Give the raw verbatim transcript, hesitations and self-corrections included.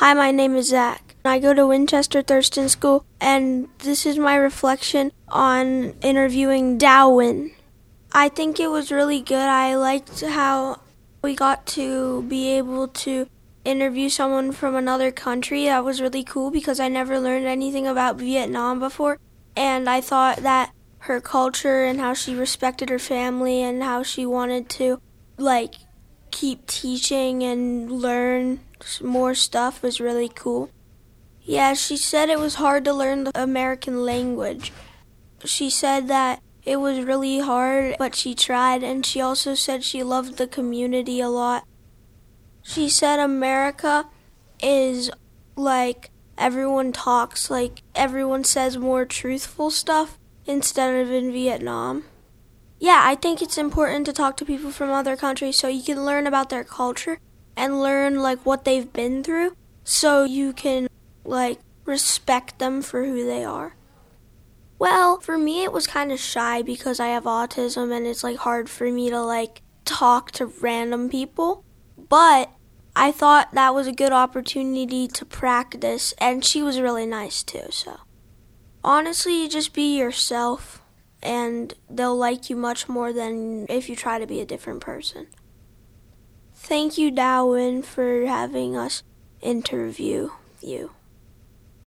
Hi, my name is Zach. I go to Winchester Thurston School, and this is my reflection on interviewing Darwin. I think it was really good. I liked how we got to be able to interview someone from another country. That was really cool because I never learned anything about Vietnam before, and I thought that her culture and how she respected her family and how she wanted to, like, keep teaching and learn more stuff was really cool. Yeah, she said it was hard to learn the American language. She said that it was really hard, but she tried, and she also said she loved the community a lot. She said America is like everyone talks, like everyone says more truthful stuff instead of in Vietnam. Yeah, I think it's important to talk to people from other countries so you can learn about their culture and learn like what they've been through so you can like respect them for who they are. Well, for me it was kind of shy because I have autism and it's like hard for me to like talk to random people. But I thought that was a good opportunity to practice, and she was really nice too, so. Honestly, just be yourself, and they'll like you much more than if you try to be a different person. Thank you, Darwin, for having us interview you.